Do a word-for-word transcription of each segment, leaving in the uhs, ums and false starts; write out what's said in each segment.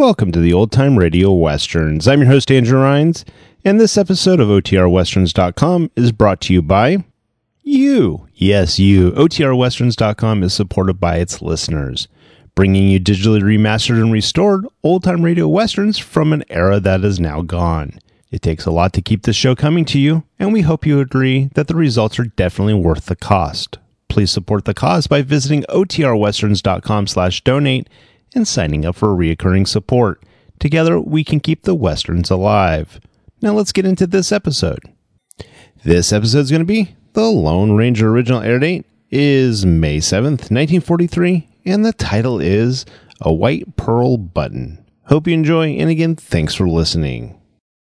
welcome to the Old Time Radio Westerns. I'm your host, Andrew Rhynes, and this episode of O T R Westerns dot com is brought to you by you. Yes, you. O T R Westerns dot com is supported by its listeners, bringing you digitally remastered and restored old-time radio westerns from an era that is now gone. It takes a lot to keep this show coming to you, and we hope you agree that the results are definitely worth the cost. Please support the cause by visiting O T R Westerns dot com slash donate and signing up for reoccurring support. Together, we can keep the Westerns alive. Now let's get into this episode. This episode is going to be The Lone Ranger. Original air date is May seventh, nineteen forty-three, and the title is A White Pearl Button. Hope you enjoy, and again, thanks for listening.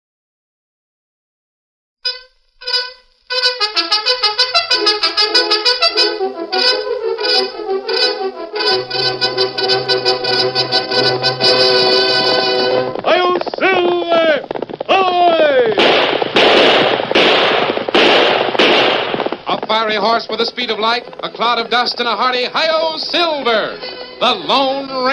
Fiery horse with the speed of light, a cloud of dust, and a hearty Hi-Yo Silver, the Lone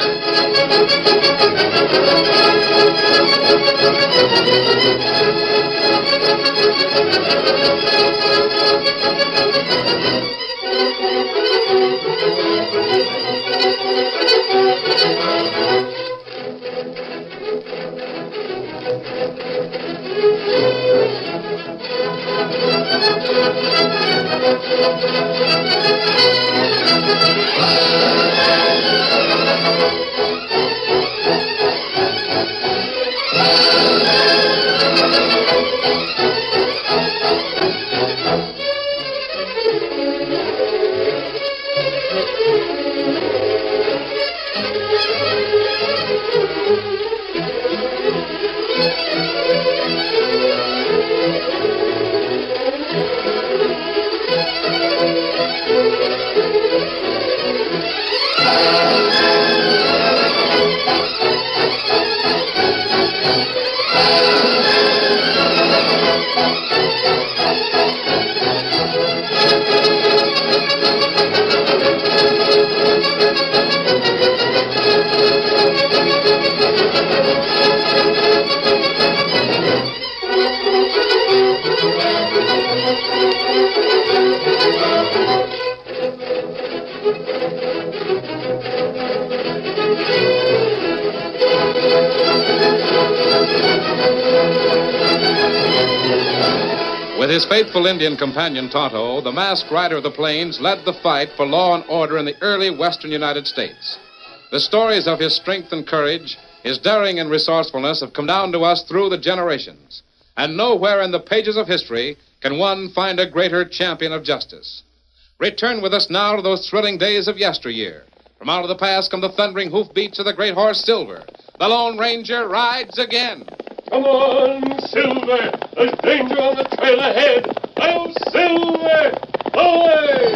With his faithful Indian companion Tonto, the masked rider of the plains led the fight for law and order in the early western United States. The stories of his strength and courage, his daring and resourcefulness have come down to us through the generations. And nowhere in the pages of history can one find a greater champion of justice. Return with us now to those thrilling days of yesteryear. From out of the past come the thundering hoofbeats of the great horse Silver. The Lone Ranger rides again. Come on, Silver! There's danger on the trail ahead! Oh, Silver! Away!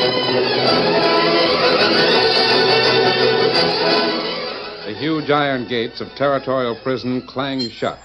The huge iron gates of Territorial Prison clang shut.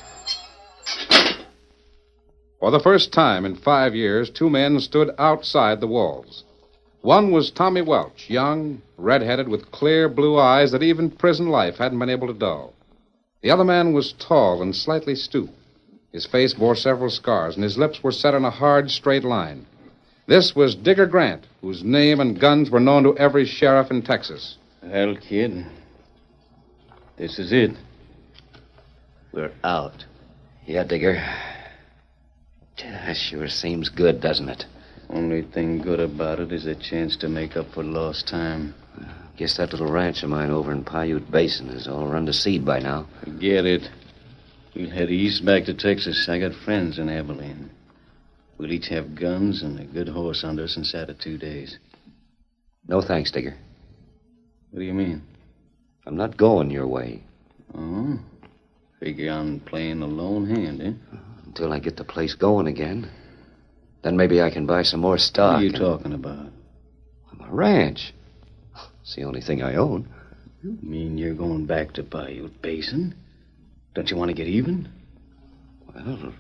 For the first time in five years, two men stood outside the walls. One was Tommy Welch, young, red-headed, with clear blue eyes that even prison life hadn't been able to dull. The other man was tall and slightly stooped. His face bore several scars, and his lips were set in a hard, straight line. This was Digger Grant, whose name and guns were known to every sheriff in Texas. Well, kid, this is it. We're out. Yeah, Digger. That sure seems good, doesn't it? Only thing good about it is a chance to make up for lost time. Guess that little ranch of mine over in Paiute Basin is all run to seed by now. Forget it. We'll head east back to Texas. I got friends in Abilene. We'll each have guns and a good horse under us inside of two days. No thanks, Digger. What do you mean? I'm not going your way. Oh? Figure I'm playing a lone hand, eh? Until I get the place going again. Then maybe I can buy some more stock. What are you and... talking about? My ranch. It's the only thing I own. You mean you're going back to Paiute Basin? Don't you want to get even? Well,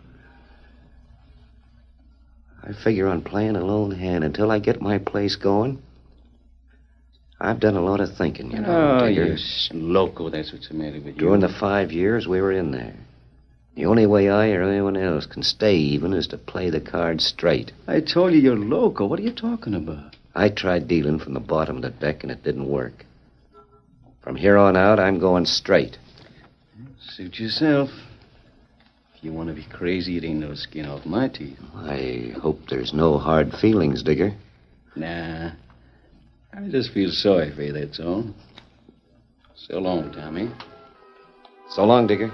I figure on playing a lone hand until I get my place going. I've done a lot of thinking, you know, Oh, Digger. you're loco. That's what's the matter with you. During the five years we were in there, the only way I or anyone else can stay even is to play the cards straight. I told you you're loco. What are you talking about? I tried dealing from the bottom of the deck, and it didn't work. From here on out, I'm going straight. Suit yourself. If you want to be crazy, it ain't no skin off my teeth. I hope there's no hard feelings, Digger. Nah. I just feel sorry for you, that's all. So long, Tommy. So long, Digger.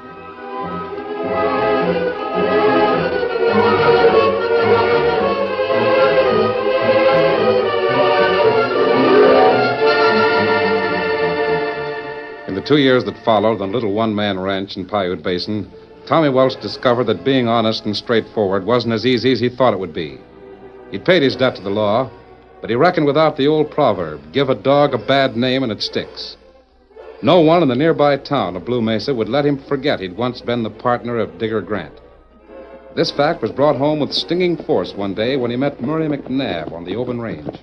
In the two years that followed on the little one-man ranch in Paiute Basin, Tommy Welch discovered that being honest and straightforward wasn't as easy as he thought it would be. He'd paid his debt to the law, but he reckoned without the old proverb, give a dog a bad name and it sticks. No one in the nearby town of Blue Mesa would let him forget he'd once been the partner of Digger Grant. This fact was brought home with stinging force one day when he met Murray McNabb on the Oban Range.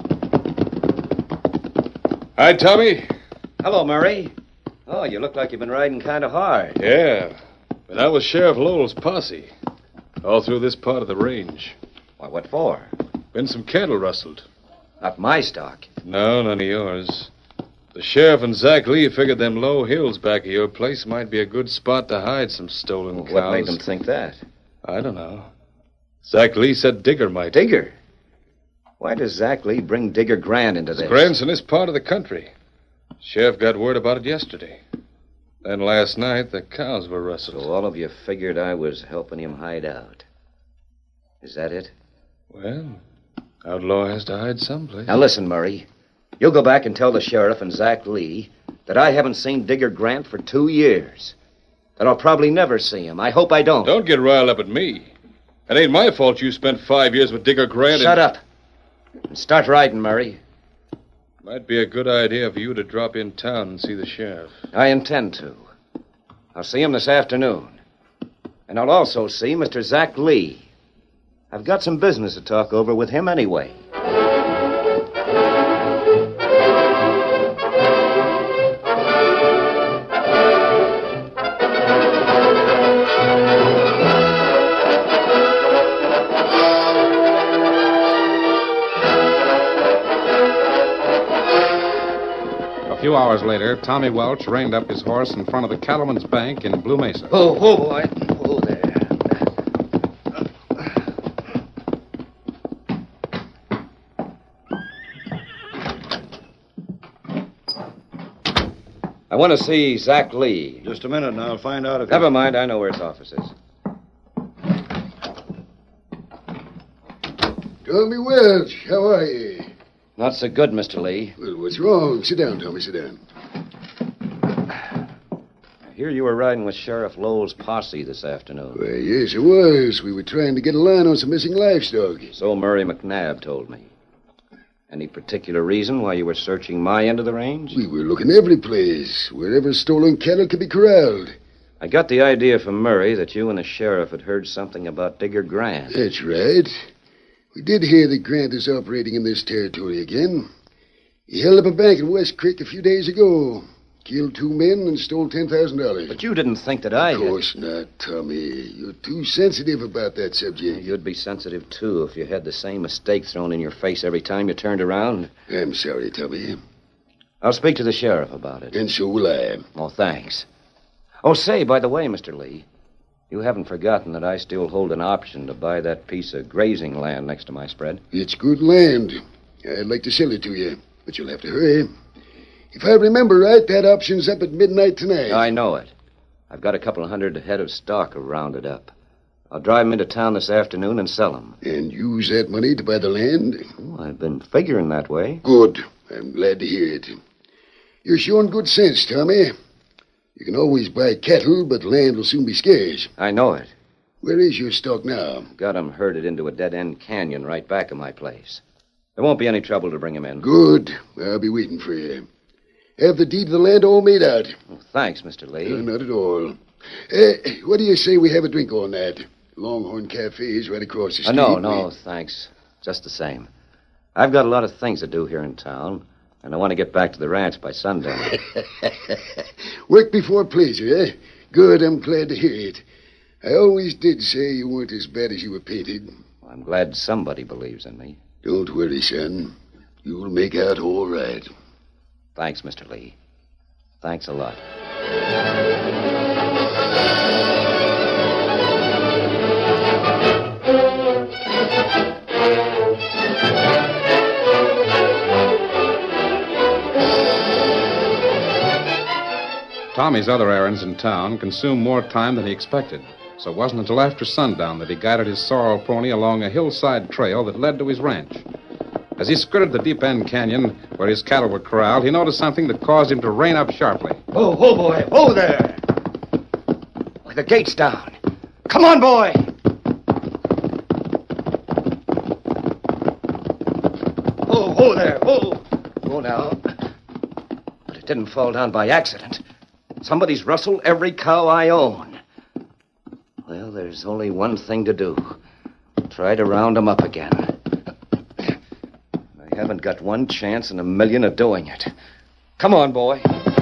Hi, Tommy. Hello, Murray. Oh, you look like you've been riding kind of hard. Yeah, but I was Sheriff Lowell's posse. All through this part of the range. Why, what for? Been some cattle rustled. Not my stock. No, none of yours. The sheriff and Zach Lee figured them low hills back of your place might be a good spot to hide some stolen cows. What made them think that? I don't know. Zach Lee said Digger might. Digger? Why does Zach Lee bring Digger Grant into this? Grant's in this part of the country. Sheriff got word about it yesterday. Then last night, the cows were rustled. So all of you figured I was helping him hide out. Is that it? Well, outlaw has to hide someplace. Now listen, Murray. You'll go back and tell the sheriff and Zach Lee that I haven't seen Digger Grant for two years. That I'll probably never see him. I hope I don't. Don't get riled up at me. It ain't my fault you spent five years with Digger Grant. Shut and... up. And start riding, Murray. Might be a good idea for you to drop in town and see the sheriff. I intend to. I'll see him this afternoon. And I'll also see Mister Zach Lee. I've got some business to talk over with him anyway. A few hours later, Tommy Welch reined up his horse in front of the Cattleman's Bank in Blue Mesa. Oh, oh, boy. Oh, there. I want to see Zach Lee. Just a minute, and I'll find out if... Never mind, I know where his office is. Tommy Welch, how are you? Not so good, Mister Lee. Well, what's wrong? Sit down, Tommy, sit down. I hear you were riding with Sheriff Lowell's posse this afternoon. Well, yes, it was. We were trying to get a line on some missing livestock. So Murray McNabb told me. Any particular reason why you were searching my end of the range? We were looking every place, wherever stolen cattle could be corralled. I got the idea from Murray that you and the sheriff had heard something about Digger Grant. That's right. We did hear that Grant is operating in this territory again. He held up a bank in West Creek a few days ago. Killed two men and stole ten thousand dollars. But you didn't think that I Of had... course not, Tommy. You're too sensitive about that subject. You'd be sensitive, too, if you had the same mistake thrown in your face every time you turned around. I'm sorry, Tommy. I'll speak to the sheriff about it. And so will I. Oh, thanks. Oh, say, by the way, Mister Lee, you haven't forgotten that I still hold an option to buy that piece of grazing land next to my spread. It's good land. I'd like to sell it to you, but you'll have to hurry. If I remember right, that option's up at midnight tonight. I know it. I've got a couple of hundred head of stock rounded up. I'll drive them into town this afternoon and sell them. And use that money to buy the land? Oh, I've been figuring that way. Good. I'm glad to hear it. You're showing good sense, Tommy. You can always buy cattle, but land will soon be scarce. I know it. Where is your stock now? Got 'em herded into a dead-end canyon right back of my place. There won't be any trouble to bring 'em in. Good. I'll be waiting for you. Have the deed of the land all made out? Oh, thanks, Mister Lee. No, not at all. Uh, what do you say we have a drink on that? Longhorn Cafe is right across the Uh, street. no, no, thanks. Just the same. I've got a lot of things to do here in town. And I want to get back to the ranch by sundown. Work before pleasure, eh? Good, I'm glad to hear it. I always did say you weren't as bad as you were painted. Well, I'm glad somebody believes in me. Don't worry, son. You'll make out all right. Thanks, Mister Lee. Thanks a lot. Tommy's other errands in town consumed more time than he expected, so it wasn't until after sundown that he guided his sorrel pony along a hillside trail that led to his ranch. As he skirted the deep end canyon where his cattle were corralled, he noticed something that caused him to rein up sharply. Oh, oh, boy. Oh, there. Look, the gate's down. Come on, boy. Oh, oh, there. Oh. Oh, now. But it didn't fall down by accident. Somebody's rustled every cow I own. Well, there's only one thing to do. Try to round them up again. I haven't got one chance in a million of doing it. Come on, boy.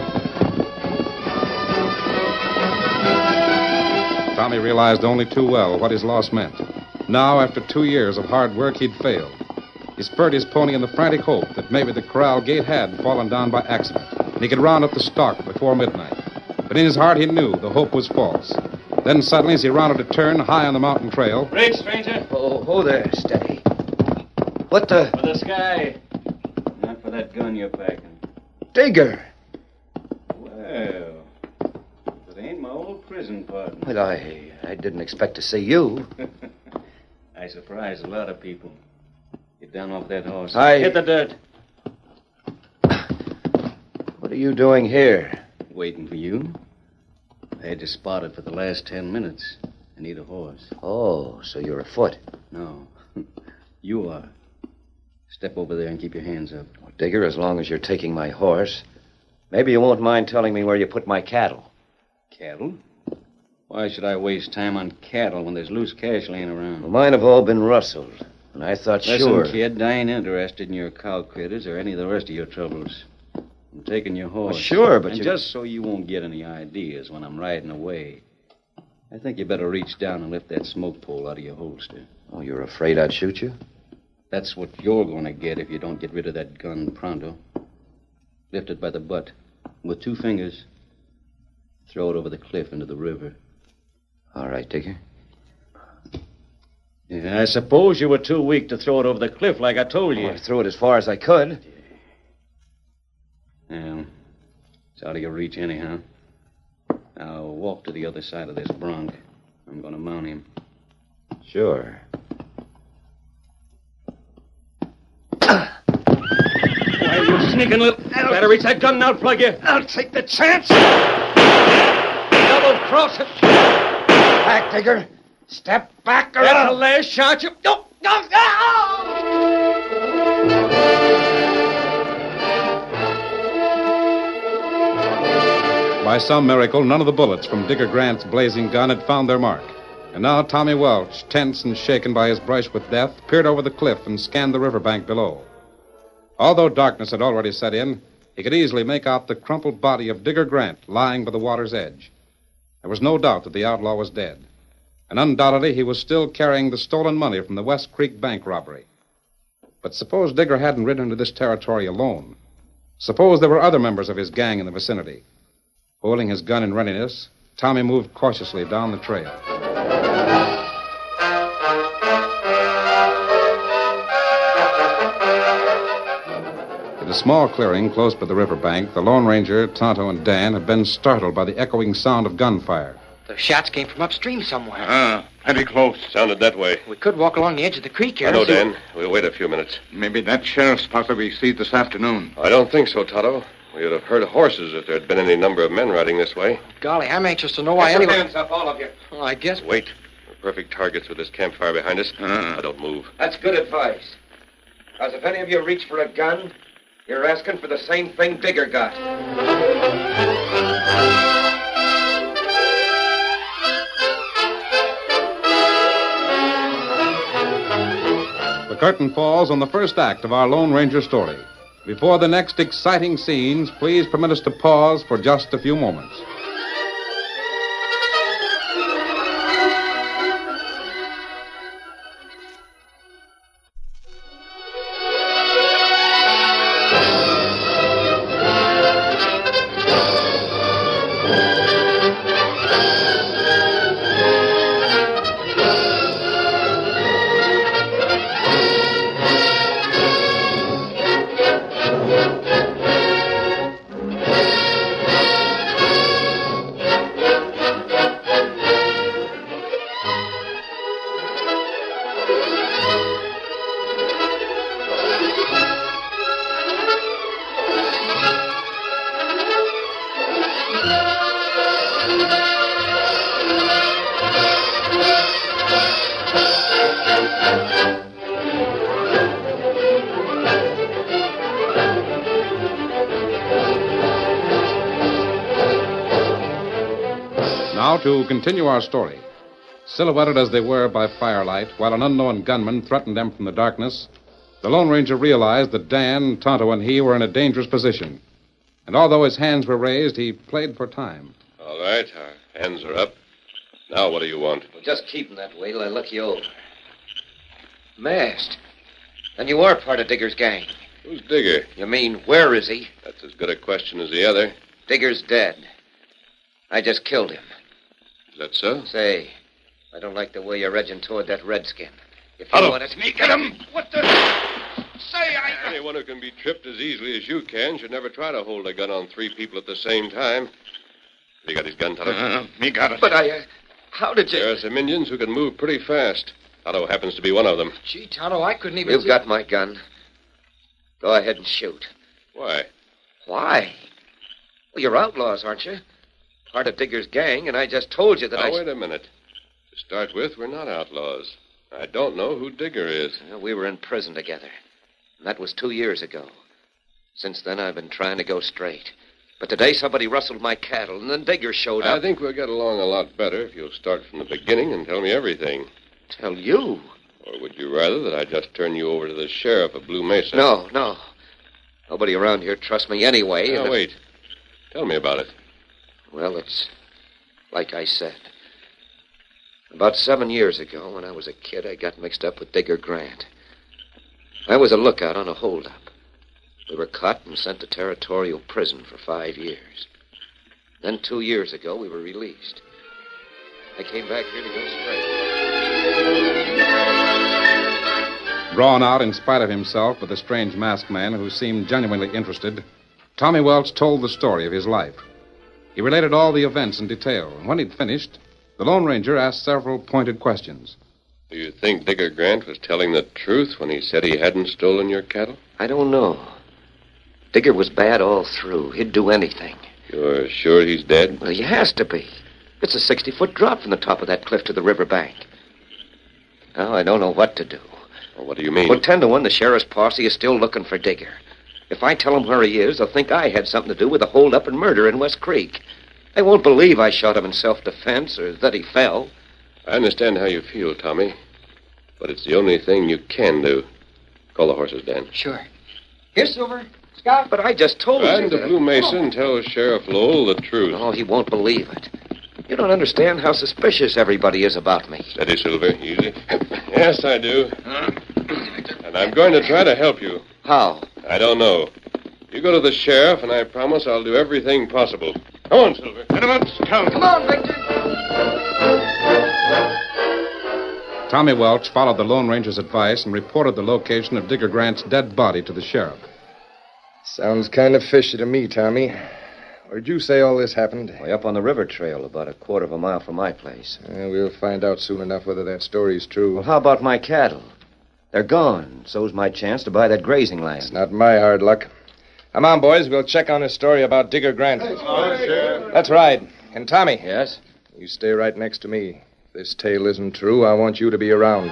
Tommy realized only too well what his loss meant. Now, after two years of hard work, he'd failed. He spurred his pony in the frantic hope that maybe the corral gate had fallen down by accident, and he could round up the stock before midnight. But in his heart, he knew the hope was false. Then suddenly, as he rounded a turn high on the mountain trail... Break, stranger. Oh, oh there, steady. What the... For the sky. Not for that gun you're packing. Digger. Well, it ain't my old prison partner. Well, I, I didn't expect to see you. I surprised a lot of people. Get down off that horse. I... Hit the dirt. What are you doing here? Waiting for you. I had you spotted for the last ten minutes. I need a horse. Oh, so you're afoot. No. You are. Step over there and keep your hands up. Well, Digger, as long as you're taking my horse, maybe you won't mind telling me where you put my cattle. Cattle? Why should I waste time on cattle when there's loose cash laying around? Well, mine have all been rustled, and I thought Listen, sure... kid, I ain't interested in your cow critters or any of the rest of your troubles. I'm taking your horse. Well, sure, but and you... just so you won't get any ideas when I'm riding away, I think you better reach down and lift that smoke pole out of your holster. Oh, you're afraid I'd shoot you? That's what you're going to get if you don't get rid of that gun pronto. Lift it by the butt. With two fingers, throw it over the cliff into the river. All right, Digger. Yeah, I suppose you were too weak to throw it over the cliff like I told you. Oh, I threw it as far as I could. Well, it's out of your reach anyhow. Now walk to the other side of this bronc. I'm going to mount him. Sure. Why, you sneaking little... Better reach that gun and I'll plug you. I'll take the chance. Double cross it. Back, Digger. Step back or That's I'll... the last shot you... No, no, By some miracle, none of the bullets from Digger Grant's blazing gun had found their mark. And now Tommy Welch, tense and shaken by his brush with death, peered over the cliff and scanned the riverbank below. Although darkness had already set in, he could easily make out the crumpled body of Digger Grant lying by the water's edge. There was no doubt that the outlaw was dead. And undoubtedly he was still carrying the stolen money from the West Creek bank robbery. But suppose Digger hadn't ridden into this territory alone. Suppose there were other members of his gang in the vicinity. Holding his gun in readiness, Tommy moved cautiously down the trail. In a small clearing close by the riverbank, the Lone Ranger, Tonto, and Dan had been startled by the echoing sound of gunfire. The shots came from upstream somewhere. Ah, plenty close. Sounded that way. We could walk along the edge of the creek here. I know, and see- Dan. We'll wait a few minutes. Maybe that sheriff's possibly see this afternoon. I don't think so, Tonto. We would have heard horses if there had been any number of men riding this way. Golly, I'm anxious to know why Get your anyone... hands up, all of you. Well, I guess... Wait. We're perfect targets with this campfire behind us. Uh. Now don't move. That's good advice. Because if any of you reach for a gun, you're asking for the same thing Digger got. The curtain falls on the first act of our Lone Ranger story. Before the next exciting scenes, please permit us to pause for just a few moments. Now to continue our story. Silhouetted as they were by firelight, while an unknown gunman threatened them from the darkness, the Lone Ranger realized that Dan, Tonto, and he were in a dangerous position. And although his hands were raised, he played for time. All right, our hands are up. Now what do you want? Well, just keep them that way till I look you over. Masked. Then you are part of Digger's gang. Who's Digger? You mean, where is he? That's as good a question as the other. Digger's dead. I just killed him. Is that so? Say, I don't like the way you're edging toward that redskin. If you Hello. want to... Me, get him! What the... Say, I... Anyone who can be tripped as easily as you can should never try to hold a gun on three people at the same time. Have you got his gun, Tonto? Uh, me got it. But I... Uh, how did you... There are some Indians who can move pretty fast. Tonto happens to be one of them. Gee, Tonto, I couldn't even... You've see- got my gun. Go ahead and shoot. Why? Why? Well, you're outlaws, aren't you? Part of Digger's gang, and I just told you that Now, I... wait a minute. To start with, we're not outlaws. I don't know who Digger is. Well, we were in prison together. And that was two years ago. Since then, I've been trying to go straight. But today, somebody rustled my cattle, and then Digger showed up. I think we'll get along a lot better if you'll start from the beginning and tell me everything. Tell you? Or would you rather that I just turn you over to the sheriff of Blue Mesa? No, no. Nobody around here trusts me anyway. Now, and- wait. Tell me about it. Well, it's like I said. About seven years ago, when I was a kid, I got mixed up with Digger Grant. I was a lookout on a holdup. We were caught and sent to territorial prison for five years. Then two years ago, we were released. I came back here to go straight. Drawn out in spite of himself by the strange masked man who seemed genuinely interested, Tommy Welch told the story of his life. He related all the events in detail, and when he'd finished, the Lone Ranger asked several pointed questions. Do you think Digger Grant was telling the truth when he said he hadn't stolen your cattle? I don't know. Digger was bad all through. He'd do anything. You're sure he's dead? Well, he has to be. It's a sixty-foot drop from the top of that cliff to the riverbank. Now, I don't know what to do. Well, what do you mean? Well, ten to one, the sheriff's posse is still looking for Digger. If I tell them where he is, they'll think I had something to do with the holdup and murder in West Creek. They won't believe I shot him in self-defense or that he fell. I understand how you feel, Tommy. But it's the only thing you can do. Call the horses, Dan. Sure. Here, Silver. Scout. But I just told Ride you to that. Blue Mesa and tell Sheriff Lowell the truth. Oh, he won't believe it. You don't understand how suspicious everybody is about me. Steady, Silver. Easy. Yes, I do. And I'm going to try to help you. How? I don't know. You go to the sheriff, and I promise I'll do everything possible. Come on, Silver. Come on, Victor. Tommy Welch followed the Lone Ranger's advice and reported the location of Digger Grant's dead body to the sheriff. Sounds kind of fishy to me, Tommy. Where'd you say all this happened? Way up on the river trail, about a quarter of a mile from my place. Uh, we'll find out soon enough whether that story's true. Well, how about my cattle? They're gone. So's my chance to buy that grazing land. It's not my hard luck. Come on, boys. We'll check on his story about Digger Grant. That's right. And Tommy. Yes? You stay right next to me. If this tale isn't true, I want you to be around.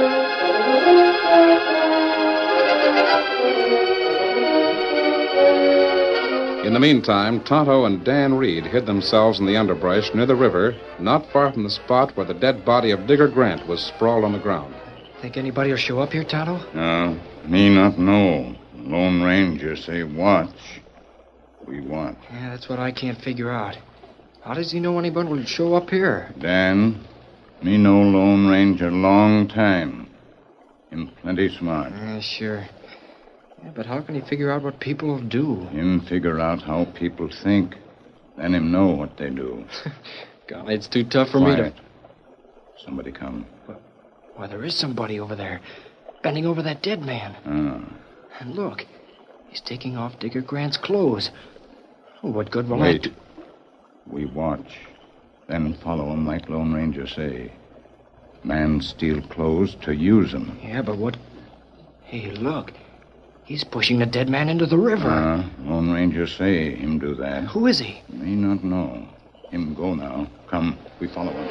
In the meantime, Tonto and Dan Reed hid themselves in the underbrush near the river, not far from the spot where the dead body of Digger Grant was sprawled on the ground. Think anybody will show up here, Tonto? No, me not know. Lone Ranger say watch. We watch. Yeah, that's what I can't figure out. How does he know anyone will show up here? Dan, me know Lone Ranger long time. Him plenty smart. Yeah, sure. Yeah, but how can he figure out what people will do? Him figure out how people think. Then him know what they do. God, it's too tough for Quiet. me to... Somebody come. Why, there is somebody over there, bending over that dead man. Ah. And look, he's taking off Digger Grant's clothes. Oh, what good will Wait. that do? We watch. Then follow him like Lone Ranger say. Man steal clothes to use 'em. Yeah, but what... Hey, look. He's pushing the dead man into the river. Ah, Lone Ranger say him do that. Who is he? Me not know. Him go now. Come, we follow him.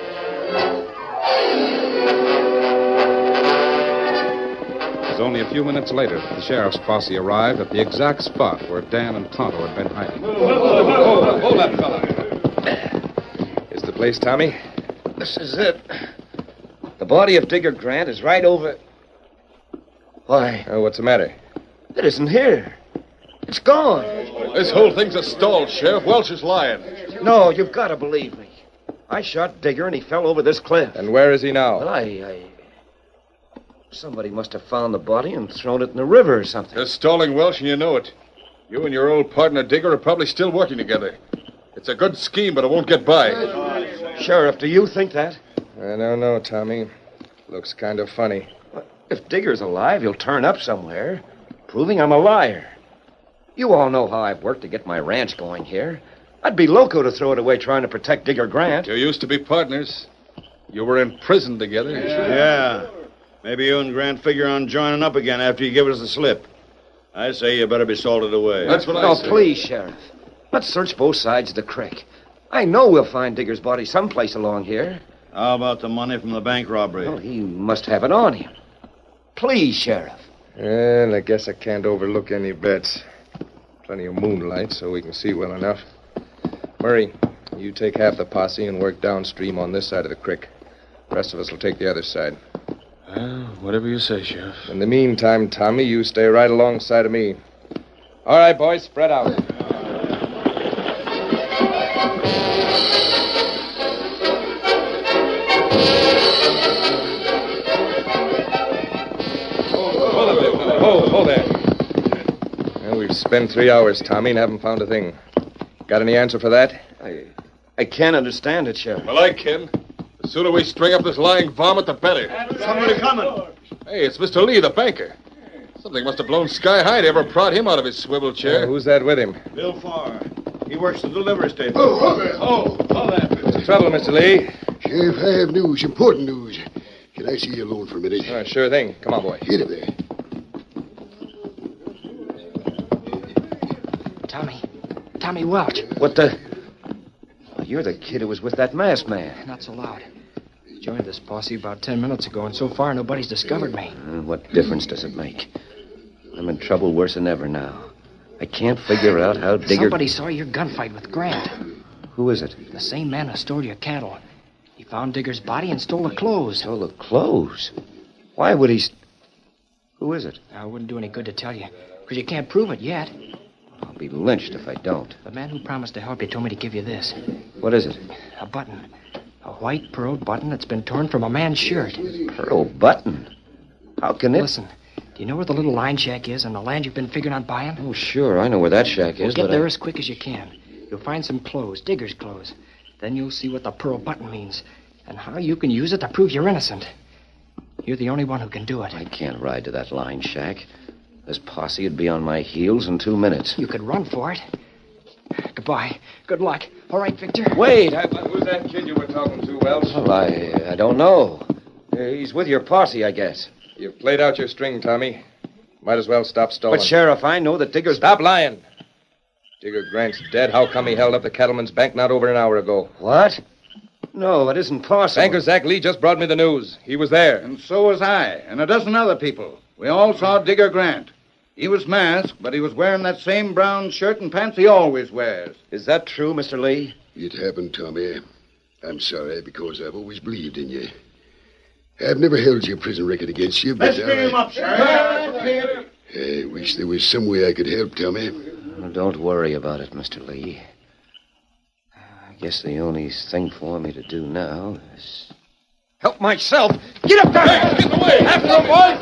It was only a few minutes later that the sheriff's posse arrived at the exact spot where Dan and Tonto had been hiding. Hold, hold that fella. Is the place, Tommy? This is it. The body of Digger Grant is right over... Why, Oh, what's the matter? it isn't here. It's gone. This whole thing's a stall, Sheriff. Welch is lying. No, you've got to believe me. I shot Digger and he fell over this cliff. And where is he now? Well, I, I... Somebody must have found the body and thrown it in the river or something. They're stalling Welch, and you know it. You and your old partner Digger are probably still working together. It's a good scheme, but it won't get by. Sheriff, do you think that? I don't know, Tommy. Looks kind of funny. If Digger's alive, he'll turn up somewhere, proving I'm a liar. You all know how I've worked to get my ranch going here. I'd be loco to throw it away trying to protect Digger Grant. You used to be partners. You were in prison together. Yeah. Maybe you and Grant figure on joining up again after you give us the slip. I say you better be salted away. That's what I No, say. please, Sheriff. Let's search both sides of the creek. I know we'll find Digger's body someplace along here. How about the money from the bank robbery? Well, he must have it on him. Please, Sheriff. Well, I guess I can't overlook any bets. Plenty of moonlight so we can see well enough. Murray, you take half the posse and work downstream on this side of the creek. The rest of us will take the other side. Well, whatever you say, Sheriff. In the meantime, Tommy, you stay right alongside of me. All right, boys, spread out. Hold, hold there. Well, we've spent three hours, Tommy, and haven't found a thing. Got any answer for that? I, I can't understand it, Sheriff. Well, I can. The sooner we string up this lying varmint, the better. Somebody coming. Hey, it's Mister Lee, the banker. Something must have blown sky high to ever prod him out of his swivel chair. Uh, who's that with him? Bill Farr. He works the delivery station. Oh, hold there. Oh, hold there. What's the trouble, Mister Lee? Sheriff, I have news, important news. Can I see you alone for a minute? Uh, sure thing. Come on, boy. Hit it there. Tommy. Tommy Welch. What the... Well, you're the kid who was with that masked man. Not so loud. Joined this posse about ten minutes ago, and so far nobody's discovered me. Uh, what difference does it make? I'm in trouble worse than ever now. I can't figure out how Digger... Somebody saw your gunfight with Grant. Who is it? The same man who stole your cattle. He found Digger's body and stole the clothes. Stole the clothes? Why would he... St- Who is it? Now, it wouldn't do any good to tell you, because you can't prove it yet. I'll be lynched if I don't. The man who promised to help you told me to give you this. What is it? A button. A white pearl button that's been torn from a man's shirt. Pearl button? How can it... Listen, do you know where the little line shack is on the land you've been figuring on buying? Oh, sure, I know where that shack Well, is, get but there I... as quick as you can. You'll find some clothes, Digger's clothes. Then you'll see what the pearl button means and how you can use it to prove you're innocent. You're the only one who can do it. I can't ride to that line shack. This posse would be on my heels in two minutes. You could run for it. Goodbye. Good luck. All right, Victor. Wait! I... Who's that kid you were talking to, Welch? Well, I, I don't know. Uh, he's with your posse, I guess. You've played out your string, Tommy. Might as well stop stalling. But, Sheriff, I know that Digger's... Stop lying. Digger Grant's dead. How come he held up the cattleman's bank not over an hour ago? What? No, it isn't possible. Banker Zach Lee just brought me the news. He was there. And so was I, and a dozen other people. We all saw Digger Grant. He was masked, but he was wearing that same brown shirt and pants he always wears. Is that true, Mister Lee? It happened, Tommy. I'm sorry, because I've always believed in you. I've never held your prison record against you, but... Let's bring I... him up, Sheriff. I wish there was some way I could help, Tommy. Well, don't worry about it, Mister Lee. I guess the only thing for me to do now is help myself. Get up there! Hey, get away! After him, boys!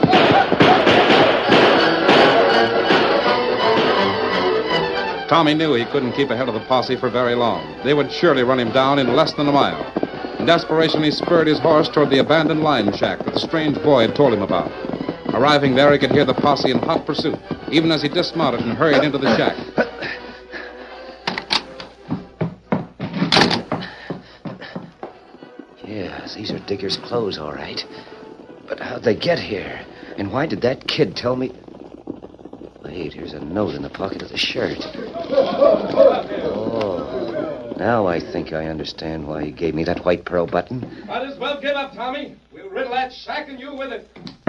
Tommy knew he couldn't keep ahead of the posse for very long. They would surely run him down in less than a mile. In desperation, he spurred his horse toward the abandoned lion shack that the strange boy had told him about. Arriving there, he could hear the posse in hot pursuit, even as he dismounted and hurried into the shack. Yes, these are Digger's clothes, all right. But how'd they get here? And why did that kid tell me... Wait, here's a note in the pocket of the shirt. Oh, now I think I understand why he gave me that white pearl button. Might as well give up, Tommy. We'll riddle that shack and you with it.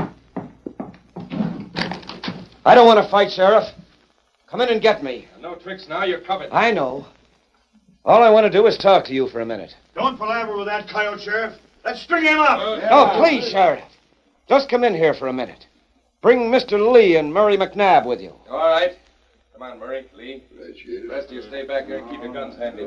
I don't want to fight, Sheriff. Come in and get me. No tricks now, you're covered. I know. All I want to do is talk to you for a minute. Don't palaver with that coyote, Sheriff. Let's string him up. Uh, no, please, Sheriff. Just come in here for a minute. Bring Mister Lee and Murray McNabb with you. All right. Come on, Murray, Lee. The rest of you stay back here and keep your guns handy.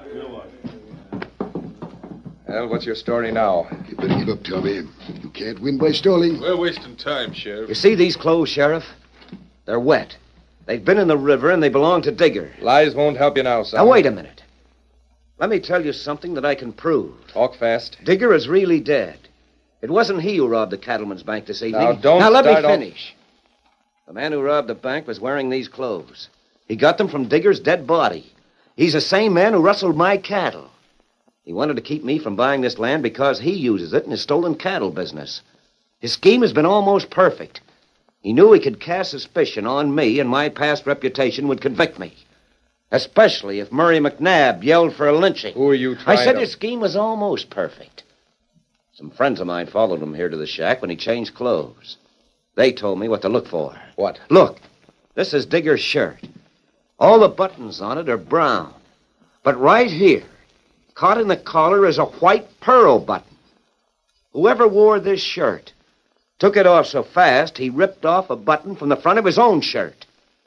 Well, what's your story now? You better give up, Tommy. You can't win by stalling. We're wasting time, Sheriff. You see these clothes, Sheriff? They're wet. They've been in the river and they belong to Digger. Lies won't help you now, son. Now, wait a minute. Let me tell you something that I can prove. Talk fast. Digger is really dead. It wasn't he who robbed the cattleman's bank this evening. Now, don't Now, let me start off- finish. The man who robbed the bank was wearing these clothes. He got them from Digger's dead body. He's the same man who rustled my cattle. He wanted to keep me from buying this land because he uses it in his stolen cattle business. His scheme has been almost perfect. He knew he could cast suspicion on me, and my past reputation would convict me. Especially if Murray McNabb yelled for a lynching. Who are you trying I said to... his scheme was almost perfect. Some friends of mine followed him here to the shack when he changed clothes. They told me what to look for. What? Look, this is Digger's shirt. All the buttons on it are brown. But right here, caught in the collar, is a white pearl button. Whoever wore this shirt took it off so fast he ripped off a button from the front of his own shirt.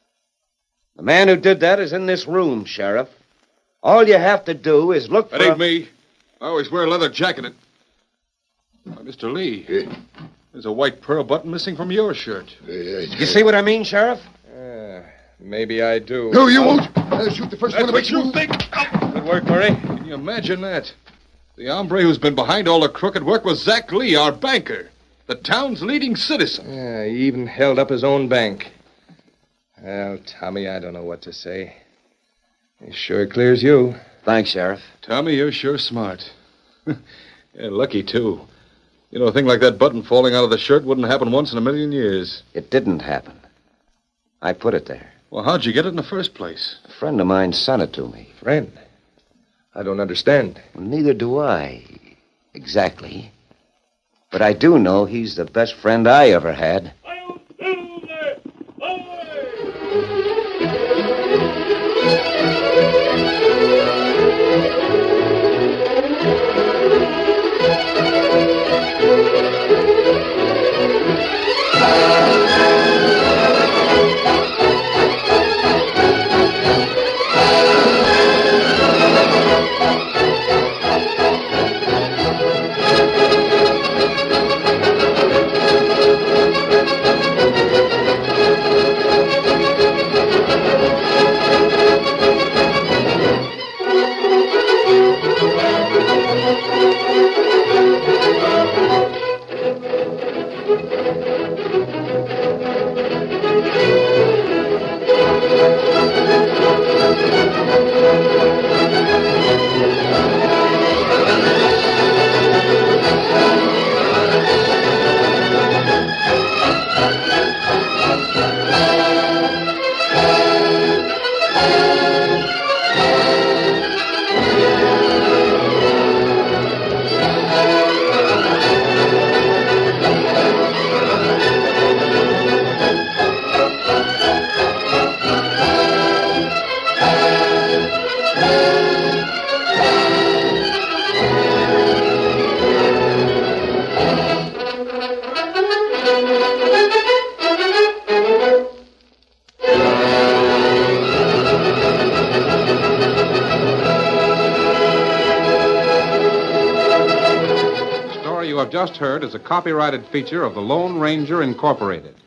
The man who did that is in this room, Sheriff. All you have to do is look That for... ain't a... me. I always wear a leather jacket. And... Why, Mister Lee, Yeah. there's a white pearl button missing from your shirt. Uh, I- You see what I mean, Sheriff? Uh, maybe I do. No, you won't. I'll shoot the first That's one of what you move. think. Good work, Murray. Can you imagine that? The hombre who's been behind all the crooked work was Zach Lee, our banker. The town's leading citizen. Yeah, he even held up his own bank. Well, Tommy, I don't know what to say. It sure clears you. Thanks, Sheriff. Tommy, you're sure smart. Yeah, lucky, too. You know, a thing like that button falling out of the shirt wouldn't happen once in a million years. It didn't happen. I put it there. Well, how'd you get it in the first place? A friend of mine sent it to me. Friend? I don't understand. Well, neither do I. Exactly. But I do know he's the best friend I ever had. you have just heard is a copyrighted feature of the Lone Ranger Incorporated.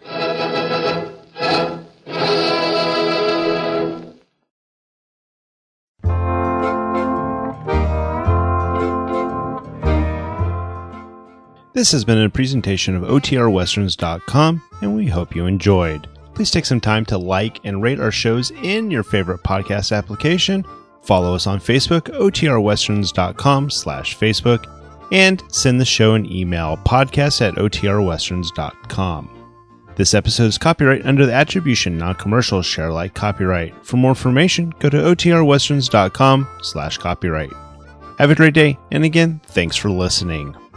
This has been a presentation of O T R Westerns dot com, and we hope you enjoyed. Please take some time to like and rate our shows in your favorite podcast application. Follow us on Facebook, O T R Westerns dot com slash Facebook, and send the show an email, podcast at O T R Westerns dot com. This episode is copyright under the Attribution Non-Commercial Share Alike copyright. For more information, go to O T R Westerns dot com slash copyright. Have a great day, and again, thanks for listening.